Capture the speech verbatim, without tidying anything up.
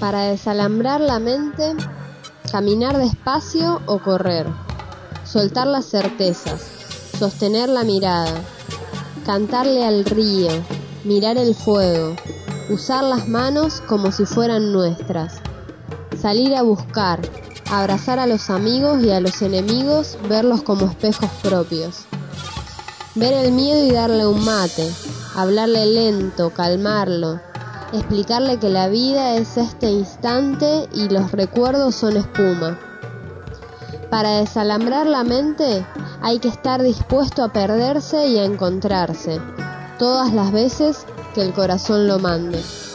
Para desalambrar la mente, caminar despacio o correr, soltar las certezas, sostener la mirada, cantarle al río, mirar el fuego, usar las manos como si fueran nuestras, salir a buscar, abrazar a los amigos y a los enemigos, verlos como espejos propios, ver el miedo y darle un mate, hablarle lento, calmarlo, explicarle que la vida es este instante y los recuerdos son espuma. Para desalambrar la mente hay que estar dispuesto a perderse y a encontrarse, todas las veces que el corazón lo mande.